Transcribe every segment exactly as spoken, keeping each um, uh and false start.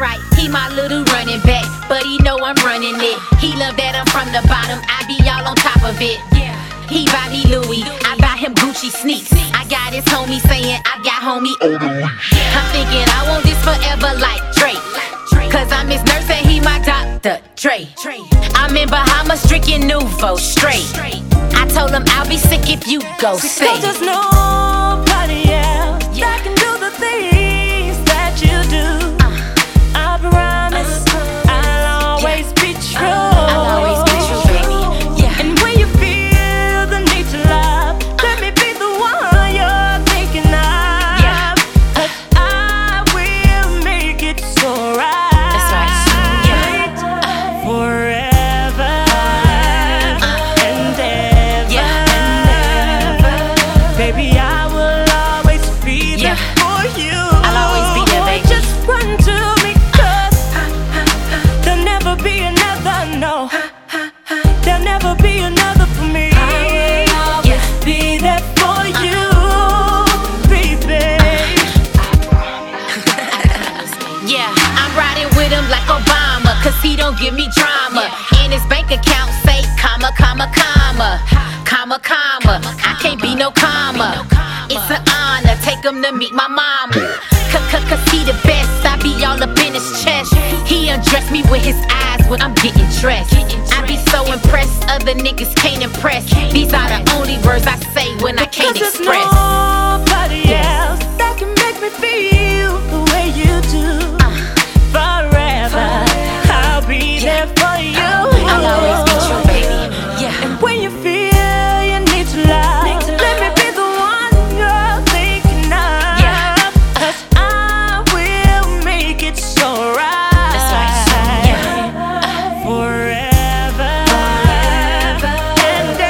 Alright, he my little running back, but he know I'm running it. He love that I'm from the bottom, I be all on top of it. He buy me Louis, I buy him Gucci sneaks. I got his homie saying I got homie on the leash. I'm thinking I want this forever like Drake, cause I'm his nurse and he my doctor, Dre. I'm in Bahamas drinking Nuvo straight. I told him I'll be sick if you go say. Because there's nobody else that can do the things that you do. I promise I'll always be true. I'll always be true, baby. Yeah. And when you feel the need to love, let me be the one you're thinking of. Yeah. Cause I will make it so right. That's right. Yeah. Forever and ever. Yeah. Baby, I will always be there Yeah. for you. I'll always be there, baby. Just run to me, cause there'll never be another, no. There'll never be another for me. I will always Yeah. be there for you, baby. Yeah, I'm riding with him like Obama, cause he don't give me drama. And his bank account say comma, comma, comma, comma, comma. I can't be no comma. It's an honor, take him to meet my mama. Cause he the best, I be all up in his chest. He undress me with his eyes when I'm getting dressed. I be so impressed, other niggas can't impress. These are the only words I say when I can't Because there's express. nobody else that can make me feel the way you do. Forever, I'll be there for you. I'll always be true, baby. Yeah. And when you feel you need to love, let me be the one you're thinking of. Yeah. Cause I will make it so right. That's right. Yeah. Forever and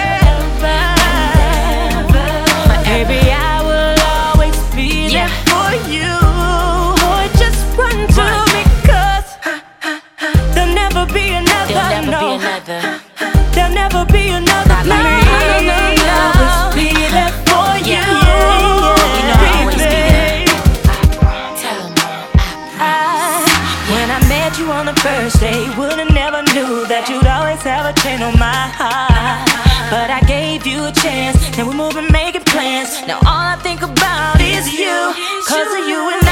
ever. Baby, I will always be Yeah. there for you. Boy, just run to me, cause there'll never be another. There'll never no. be another. There'll never be another. Not like me. me. I'll always be there for you. Yeah. You know I'll always be there. baby. Tell him. I, when I met you on the first day, would've never knew that you'd always have a chain on my heart. But I gave you a chance, now we're moving, making plans. Now all I think about is you, cause of you and